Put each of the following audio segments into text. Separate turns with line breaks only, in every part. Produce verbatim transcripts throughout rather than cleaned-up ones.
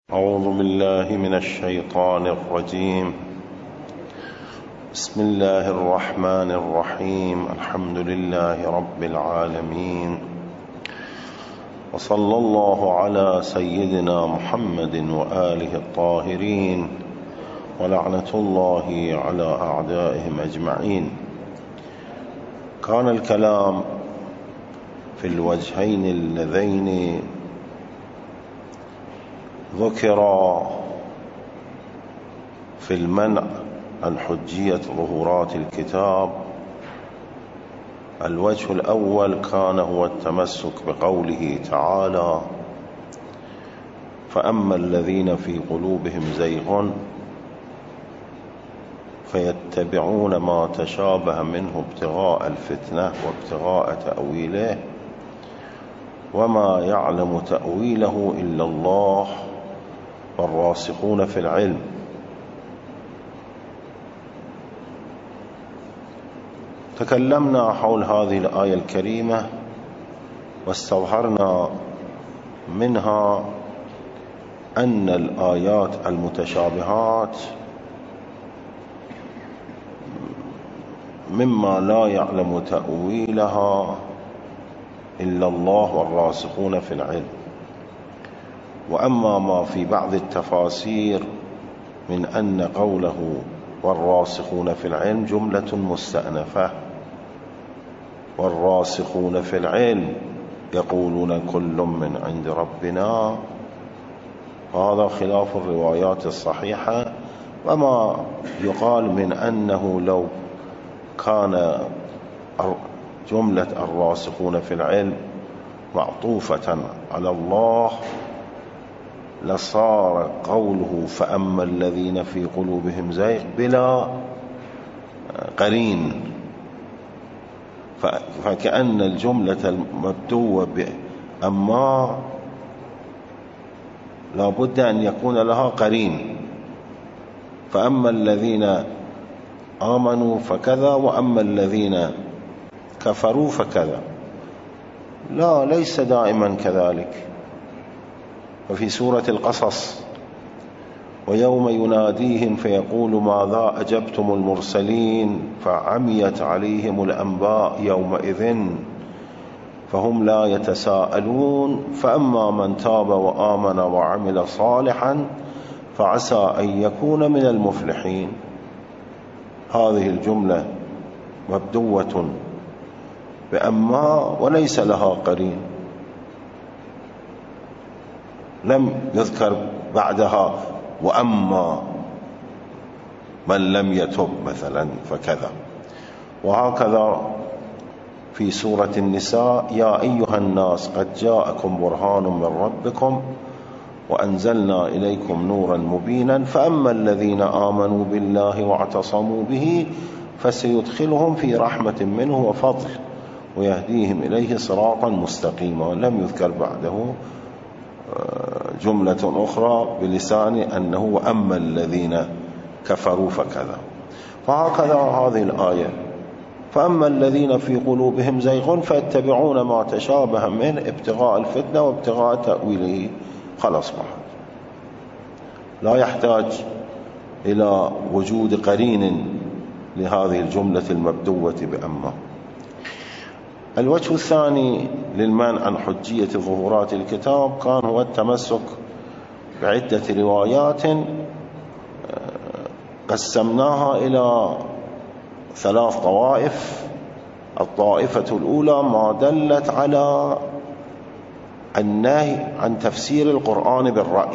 أعوذ بالله من الشيطان الرجيم. بسم الله الرحمن الرحيم. الحمد لله رب العالمين، وصلى الله على سيدنا محمد وآله الطاهرين، ولعنة الله على أعدائهم أجمعين. كان الكلام في الوجهين اللذين ذكر في المنع عن حجية ظهورات الكتاب. الوجه الأول كان هو التمسك بقوله تعالى: فأما الذين في قلوبهم زيغ فيتبعون ما تشابه منه ابتغاء الفتنة وابتغاء تأويله وما يعلم تأويله إلا الله والراسخون في العلم. تكلمنا حول هذه الآية الكريمة واستظهرنا منها أن الآيات المتشابهات مما لا يعلم تأويلها إلا الله والراسخون في العلم. وأما ما في بعض التفاسير من أن قوله والراسخون في العلم جملة مستأنفة، والراسخون في العلم يقولون كل من عند ربنا، هذا خلاف الروايات الصحيحة. وما يقال من أنه لو كان جملة الراسخون في العلم معطوفة على الله لصار قوله فأما الذين في قلوبهم زيغ بلا قرين، فكأن الجملة المبدوة بأما لا بد أن يكون لها قرين، فأما الذين آمنوا فكذا وأما الذين كفروا فكذا. لا، ليس دائما كذلك. وفي سورة القصص: ويوم يناديهم فيقول ماذا أجبتم المرسلين فعميت عليهم الأنباء يومئذ فهم لا يتساءلون فأما من تاب وآمن وعمل صالحا فعسى أن يكون من المفلحين. هذه الجملة مبدوة بأما وليس لها قرين، لم يذكر بعدها وأما من لم يتب مثلا فكذا. وهكذا في سورة النساء: يا أيها الناس قد جاءكم برهان من ربكم وأنزلنا إليكم نورا مبينا فأما الذين آمنوا بالله واعتصموا به فسيدخلهم في رحمة منه وفضل ويهديهم إليه صراطا مستقيما. لم يذكر بعده جملة أخرى بلسان أنه وأما الذين كفروا فكذا. فهكذا هذه الآية: فأما الذين في قلوبهم زيغ فيتبعون ما تشابه منه ابتغاء الفتنة وابتغاء تأويله. خلاص، ما لا يحتاج إلى وجود قرين لهذه الجملة المبدوة بأما. الوجه الثاني للمنع عن حجية ظهورات الكتاب كان هو التمسك بعدة روايات قسمناها إلى ثلاث طوائف. الطائفة الأولى ما دلت على النهي عن تفسير القرآن بالرأي،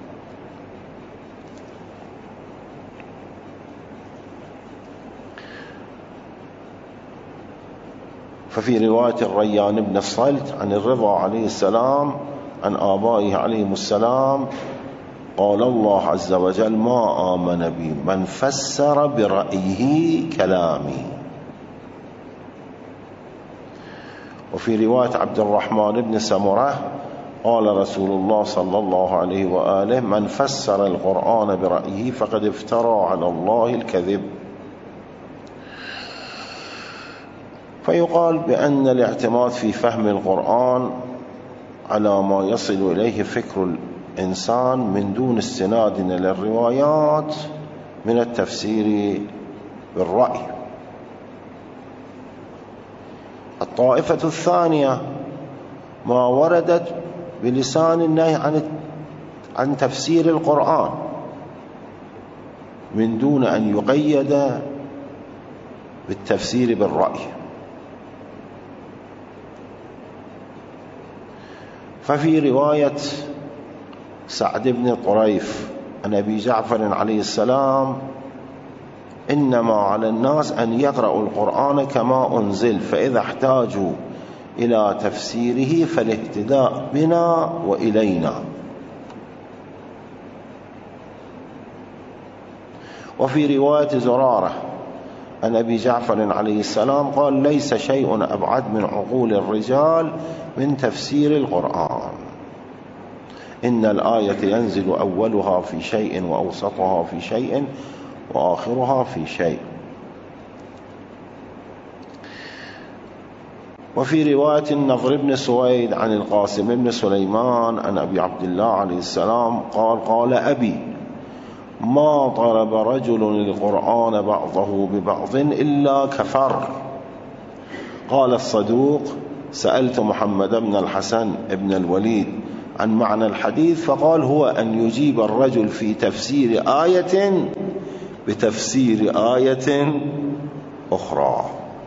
ففي رواية الريان بن الصلت عن الرضا عليه السلام عن آبائه عليهم السلام قال الله عز وجل: ما آمن بي من فسر برأيه كلامي. وفي رواية عبد الرحمن بن سمرة قال رسول الله صلى الله عليه وآله: من فسر القرآن برأيه فقد افترى على الله الكذب. فيقال بأن الاعتماد في فهم القرآن على ما يصل إليه فكر إنسان من دون استناد إلى الروايات من التفسير بالرأي. الطائفة الثانية ما وردت بلسان النهي عن عن تفسير القرآن من دون أن يقيد بالتفسير بالرأي. ففي رواية سعد بن طريف عن أبي جعفر عليه السلام: إنما على الناس أن يقرأوا القرآن كما أنزل، فإذا احتاجوا إلى تفسيره فالاهتداء بنا وإلينا. وفي رواية زرارة عن أبي جعفر عليه السلام قال: ليس شيء أبعد من عقول الرجال من تفسير القرآن، إن الآية ينزل أولها في شيء وأوسطها في شيء وآخرها في شيء. وفي رواية النضر بن سويد عن القاسم بن سليمان عن أبي عبد الله عليه السلام قال: قال أبي: ما ضرب رجل القرآن بعضه ببعض إلا كفر. قال الصدوق: سألت محمد بن الحسن بن الوليد عن معنى الحديث فقال: هو أن يجيب الرجل في تفسير آية بتفسير آية أخرى.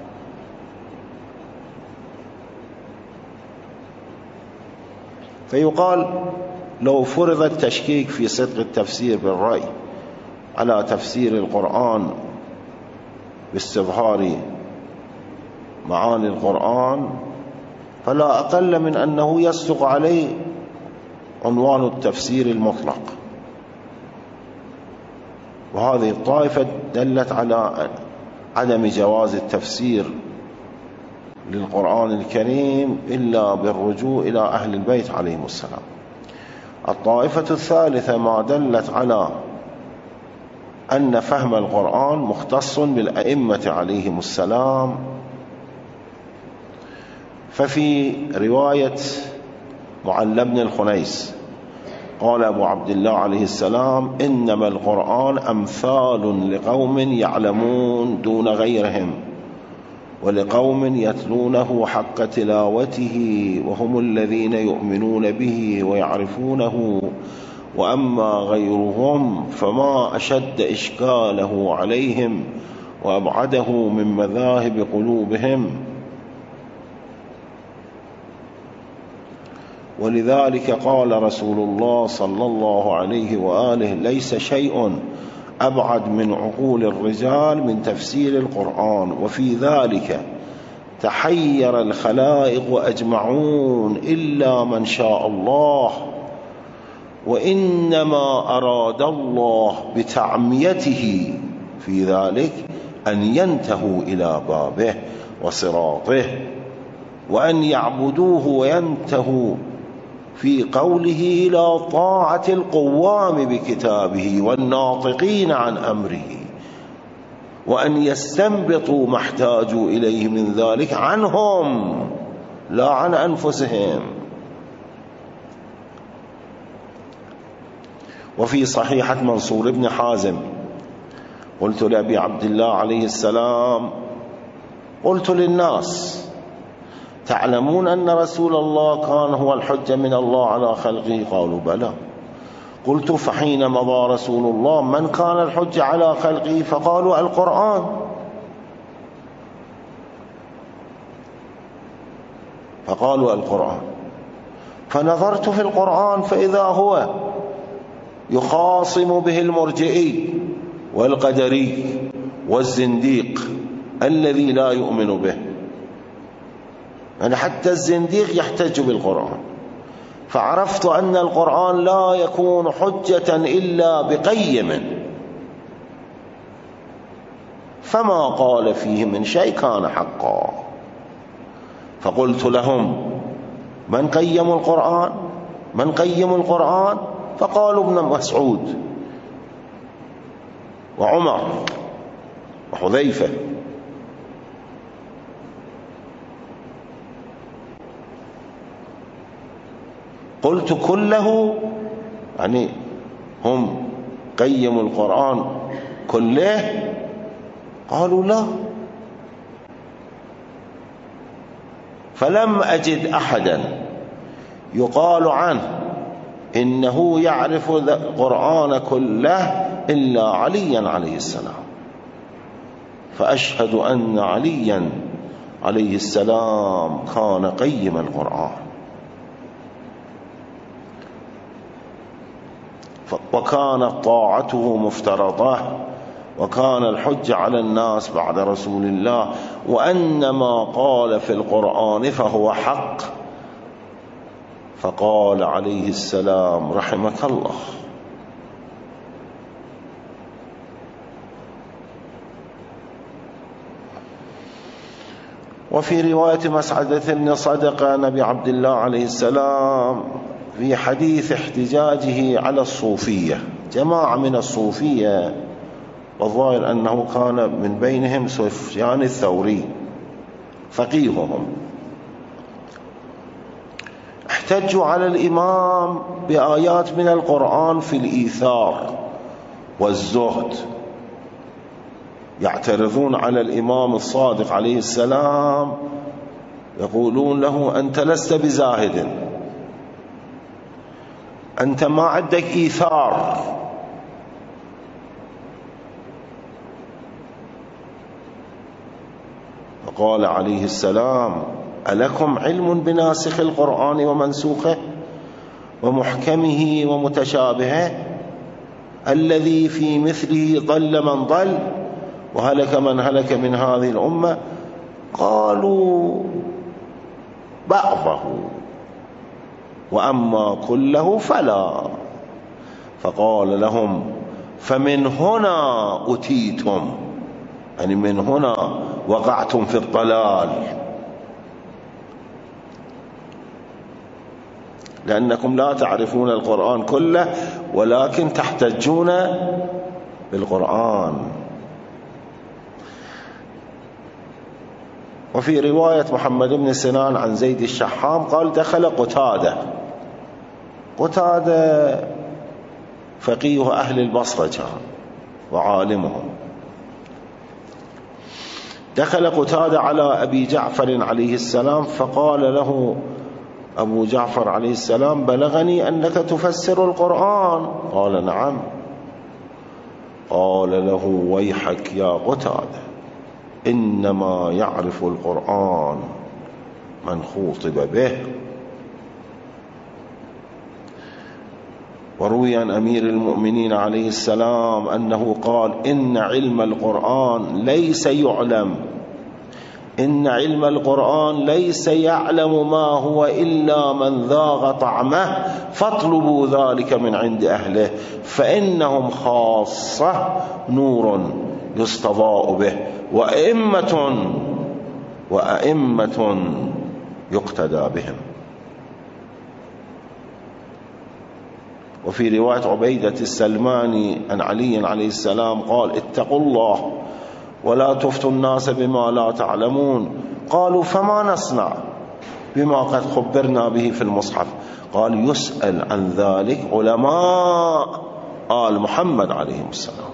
فيقال: لو فرض التشكيك في صدق التفسير بالرأي على تفسير القرآن باستظهار معاني القرآن، فلا أقل من أنه يصدق عليه عنوان التفسير المطلق. وهذه الطائفة دلت على عدم جواز التفسير للقرآن الكريم إلا بالرجوع إلى أهل البيت عليهم السلام. الطائفة الثالثة ما دلت على أن فهم القرآن مختص بالأئمة عليهم السلام. ففي رواية معل بن الخنيس قال أبو عبد الله عليه السلام: إنما القرآن أمثال لقوم يعلمون دون غيرهم، ولقوم يتلونه حق تلاوته، وهم الذين يؤمنون به ويعرفونه، وأما غيرهم فما أشد إشكاله عليهم وأبعده من مذاهب قلوبهم. ولذلك قال رسول الله صلى الله عليه وآله: ليس شيء أبعد من عقول الرجال من تفسير القرآن، وفي ذلك تحير الخلائق أجمعون إلا من شاء الله، وإنما أراد الله بتعميته في ذلك أن ينتهوا إلى بابه وصراطه، وأن يعبدوه وينتهوا في قوله إلى طاعة القوام بكتابه والناطقين عن أمره، وأن يستنبطوا ما احتاجوا إليه من ذلك عنهم لا عن أنفسهم. وفي صحيحة منصور بن حازم قلت لأبي عبد الله عليه السلام: قلت للناس: تعلمون أن رسول الله كان هو الحجة من الله على خلقه؟ قالوا: بلى. قلت: فحين مضى رسول الله من كان الحجة على خلقه؟ فقالوا: القرآن. فقالوا: القرآن. فنظرت في القرآن فإذا هو يخاصم به المرجئي والقدري والزنديق الذي لا يؤمن به، يعني حتى الزنديق يحتج بالقرآن. فعرفت أن القرآن لا يكون حجة إلا بقيم، فما قال فيه من شيء كان حقا. فقلت لهم: من قيم القرآن؟ من قيم القرآن؟ فقالوا: ابن مسعود وعمر وحذيفة. قلت: كله؟ يعني هم قيموا القرآن كله؟ قالوا لا. فلم أجد أحدا يقال عنه إنه يعرف القرآن كله إلا عليا عليه السلام، فأشهد أن عليا عليه السلام كان قيم القرآن، وكانت طاعته مفترضة، وكان الحج على الناس بعد رسول الله، وأن ما قال في القرآن فهو حق. فقال عليه السلام رحمك الله. وفي رواية مسعدة بن صدقة نبي عبد الله عليه السلام في حديث احتجاجه على الصوفية، جماعة من الصوفية، والظاهر أنه كان من بينهم سفيان الثوري فقيههم، احتجوا على الإمام بآيات من القرآن في الإيثار والزهد، يعترضون على الإمام الصادق عليه السلام، يقولون له أنت لست بزاهد، أنت ما عندك إيثار، فقال عليه السلام ألكم علم بناسخ القرآن ومنسوخه ومحكمه ومتشابهه الذي في مثله ضل من ضل وهلك من هلك من هذه الأمة؟ قالوا بعضه وأما كله فلا. فقال لهم فمن هنا أتيتم، يعني من هنا وقعتم في الضلال، لأنكم لا تعرفون القرآن كله ولكن تحتجون بالقرآن. وفي رواية محمد بن سنان عن زيد الشحام قال دخل قتادة، قتادة فقيه أهل البصرة كان وعالمهم، دخل قتادة على أبي جعفر عليه السلام فقال له أبو جعفر عليه السلام بلغني أنك تفسر القرآن. قال نعم. قال له ويحك يا قتادة، إنما يعرف القرآن من خوطب به. وروي عن أمير المؤمنين عليه السلام أنه قال إن علم القرآن ليس يعلم إن علم القرآن ليس يعلم ما هو إلا من ذاق طعمه، فاطلبوا ذلك من عند أهله فإنهم خاصة نور يستضاء به وأئمة وأئمة يقتدى بهم. وفي رواية عبيدة السلماني عن علي عليه السلام قال اتقوا الله ولا تفتوا الناس بما لا تعلمون. قالوا فما نصنع بما قد خبرنا به في المصحف؟ قال يسأل عن ذلك علماء آل محمد عليهم السلام.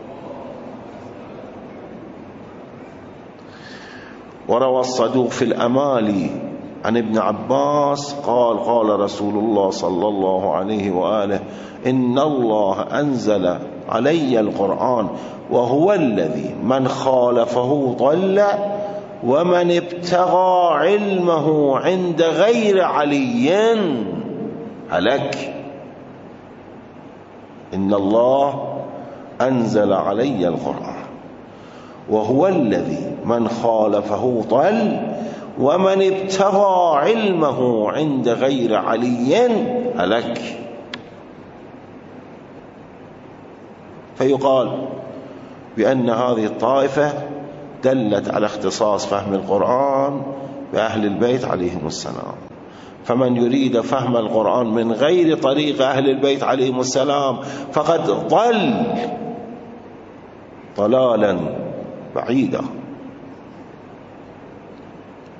وروى الصدوق في الأمالي عن ابن عباس قال قال رسول الله صلى الله عليه وآله إن الله أنزل علي القرآن وهو الذي من خالفه ضل ومن ابتغى علمه عند غير علي هلك. إن الله أنزل علي القرآن وهو الذي من خالفه ضل ومن ابتغى علمه عند غير علي هلك. فيقال بأن هذه الطائفة دلت على اختصاص فهم القرآن بأهل البيت عليهم السلام، فمن يريد فهم القرآن من غير طريق أهل البيت عليهم السلام فقد ضل ضلالا بعيدا.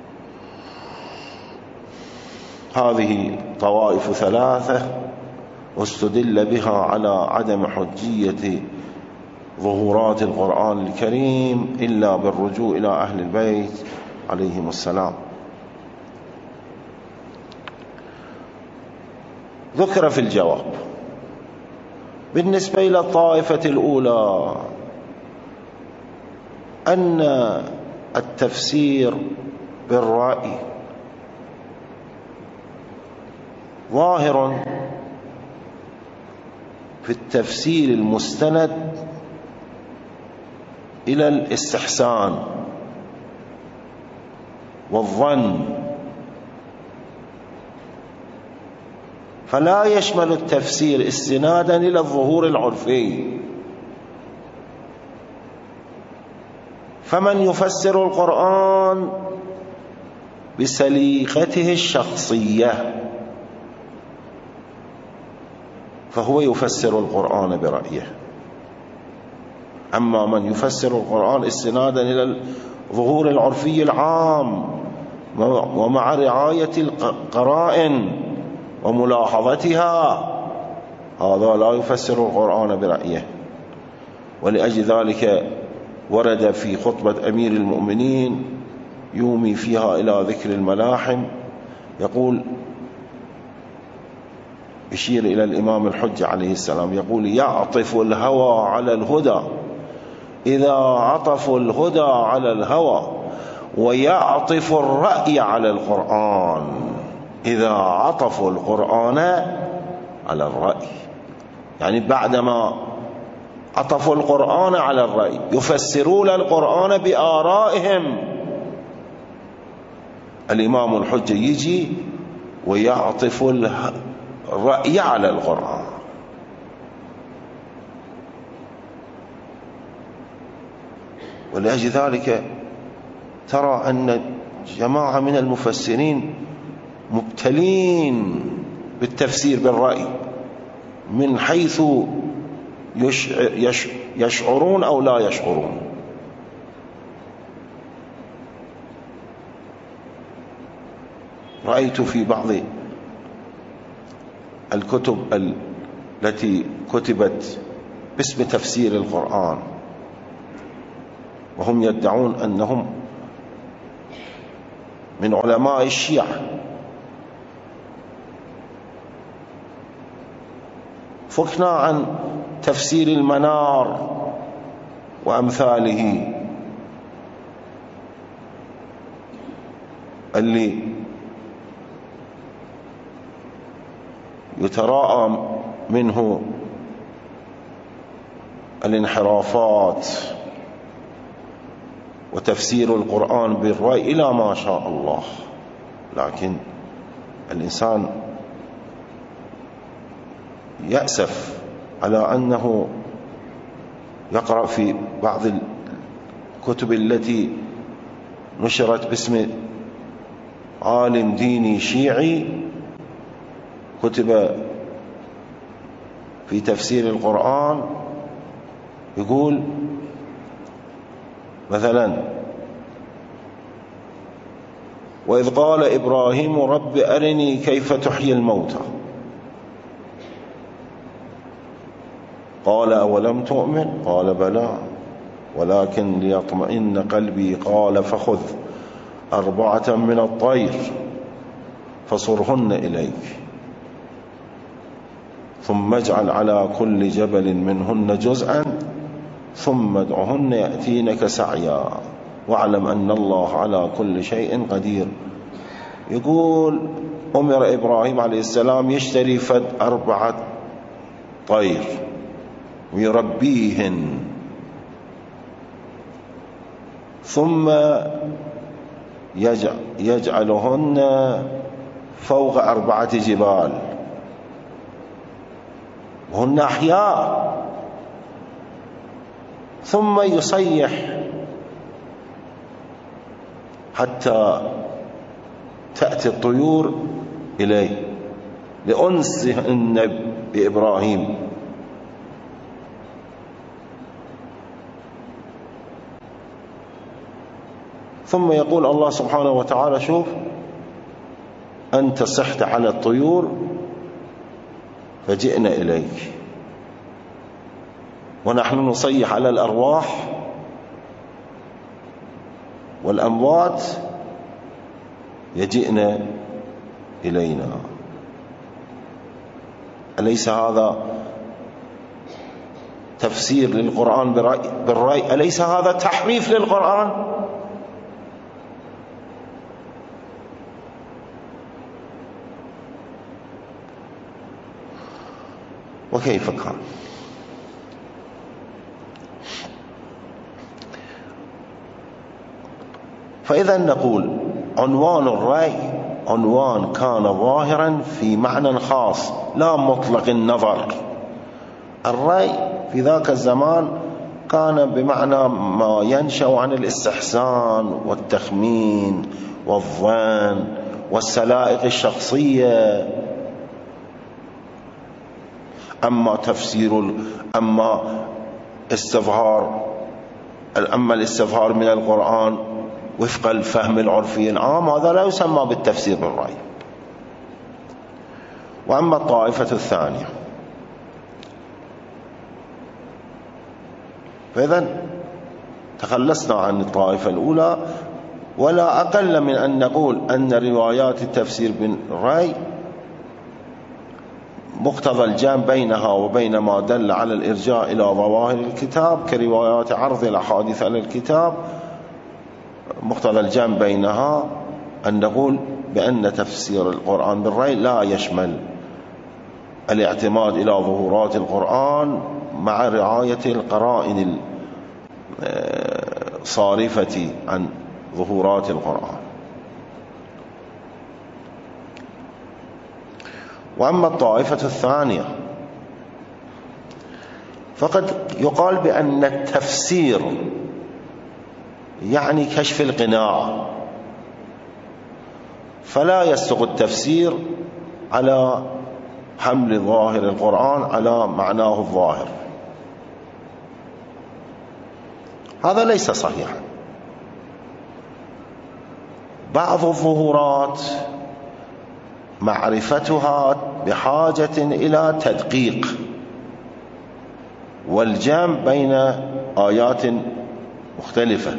هذه طوائف ثلاثة واستدل بها على عدم حجية ظهورات القرآن الكريم إلا بالرجوع إلى أهل البيت عليهم السلام. ذكر في الجواب بالنسبة إلى الطائفة الأولى أن التفسير بالرأي ظاهر في التفسير المستند إلى الاستحسان والظن، فلا يشمل التفسير استنادا إلى الظهور العرفي. فمن يفسر القرآن بسليقته الشخصية فهو يفسر القرآن برأيه، أما من يفسر القرآن استنادا إلى الظهور العرفي العام ومع رعاية القرائن وملاحظتها هذا لا يفسر القرآن برأيه. ولأجل ذلك ورد في خطبة أمير المؤمنين يومي فيها إلى ذكر الملاحم، يقول يشير إلى الإمام الحجة عليه السلام، يقول يعطف الهوى على الهدى إذا عطفوا الهدى على الهوى، ويعطف الرأي على القرآن إذا عطفوا القرآن على الرأي. يعني بعدما عطفوا القرآن على الرأي يفسرون القرآن بآرائهم، الإمام الحجة يجي ويعطف الرأي على القرآن. ولأجل ذلك ترى أن جماعة من المفسرين مبتلين بالتفسير بالرأي من حيث يشعرون أو لا يشعرون. رأيت في بعض الكتب التي كتبت باسم تفسير القرآن وهم يدعون أنهم من علماء الشيعة، فكنا عن تفسير المنار وأمثاله اللي يتراءى منه الانحرافات وتفسير القرآن بالرأي إلى ما شاء الله. لكن الإنسان يأسف على أنه يقرأ في بعض الكتب التي نشرت باسم عالم ديني شيعي كتب في تفسير القرآن، يقول مثلا وإذ قال إبراهيم رب أرني كيف تحيي الموتى قال أولم تؤمن قال بلى ولكن ليطمئن قلبي قال فخذ أربعة من الطير فصرهن إليك ثم اجعل على كل جبل منهن جزءا ثم ادعهن يأتينك سعيا واعلم أن الله على كل شيء قدير. يقول أمر إبراهيم عليه السلام يشتري فد أربعة طير ويربيهن ثم يجعلهن فوق أربعة جبال وهن أحياء، ثم يصيح حتى تأتي الطيور إليه لأنسهن بإبراهيم. ثم يقول الله سبحانه وتعالى شوف أنت صحت على الطيور فجئنا إليك، ونحن نصيح على الأرواح والأموات يجئنا إلينا. أليس هذا تفسير للقرآن بالرأي؟ أليس هذا تحريف للقرآن؟ وكيف كان؟ فإذا نقول عنوان الرأي عنوان كان ظاهرا في معنى خاص لا مطلق النظر. الرأي في ذاك الزمان كان بمعنى ما ينشأ عن الاستحسان والتخمين والظن والسلائق الشخصية. أما تفسير أما استظهار أما الاستظهار من القرآن وفق الفهم العرفي العام، هذا لا يسمى بالتفسير بالرأي. وأما الطائفة الثانية، فإذا تخلصنا عن الطائفة الأولى، ولا أقل من أن نقول أن روايات التفسير بالرأي مقتضى الجمع بينها وبين ما دل على الإرجاء إلى ظواهر الكتاب كروايات عرض الأحاديث على الكتاب. مقتضى الجمع بينها أن نقول بأن تفسير القرآن بالرأي لا يشمل الاعتماد إلى ظهورات القرآن مع رعاية القرائن الصارفة عن ظهورات القرآن. وأما الطائفة الثانية فقد يقال بأن التفسير يعني كشف القناع، فلا يصدق التفسير على حمل ظاهر القرآن على معناه الظاهر. هذا ليس صحيحا. بعض الظهورات معرفتها بحاجة إلى تدقيق والجمع بين آيات مختلفة،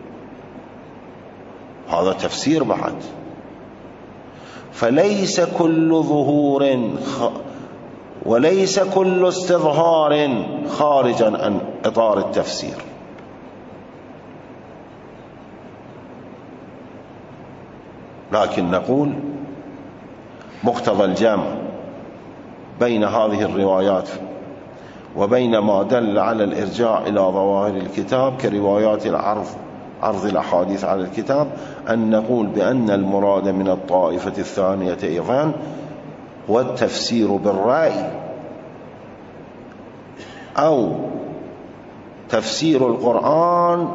هذا تفسير بعد. فليس كل ظهور خ... وليس كل استظهار خارجا عن إطار التفسير. لكن نقول مقتضى الجمع بين هذه الروايات وبين ما دل على الإرجاع إلى ظواهر الكتاب كروايات العرض عرض الأحاديث على الكتاب، أن نقول بأن المراد من الطائفة الثانية أيضا هو التفسير بالرأي أو تفسير القرآن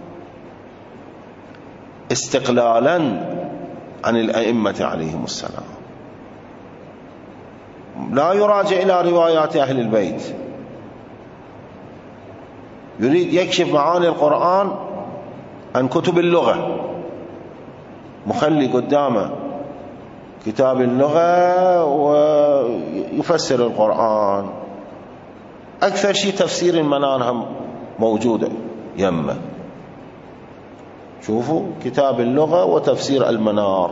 استقلالا عن الأئمة عليهم السلام، لا يراجع إلى روايات أهل البيت، يريد يكشف معاني القرآن عن كتب اللغة، مخلي قدامه كتاب اللغة ويفسر القرآن. أكثر شيء تفسير المنار هم موجودة يمه، شوفوا كتاب اللغة وتفسير المنار.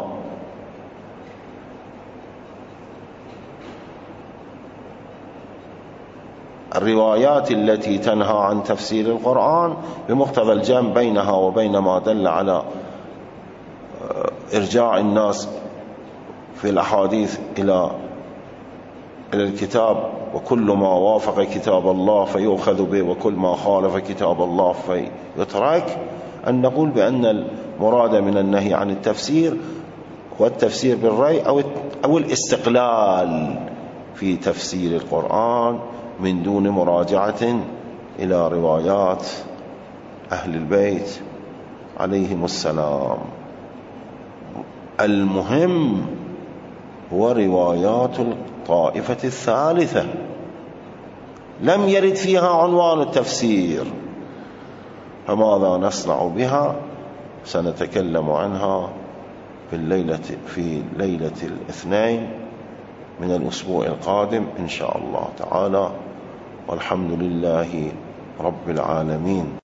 الروايات التي تنهى عن تفسير القرآن بمقتضى الجمع بينها وبين ما دل على إرجاع الناس في الأحاديث إلى إلى الكتاب، وكل ما وافق كتاب الله فيؤخذ به وكل ما خالف كتاب الله فيترك، أن نقول بأن المراد من النهي عن التفسير هو التفسير بالرأي أو أو الاستقلال في تفسير القرآن من دون مراجعة إلى روايات أهل البيت عليهم السلام. المهم هو روايات الطائفة الثالثة لم يرد فيها عنوان التفسير، فماذا نصنع بها؟ سنتكلم عنها في الليلة في ليلة الاثنين من الأسبوع القادم إن شاء الله تعالى، والحمد لله رب العالمين.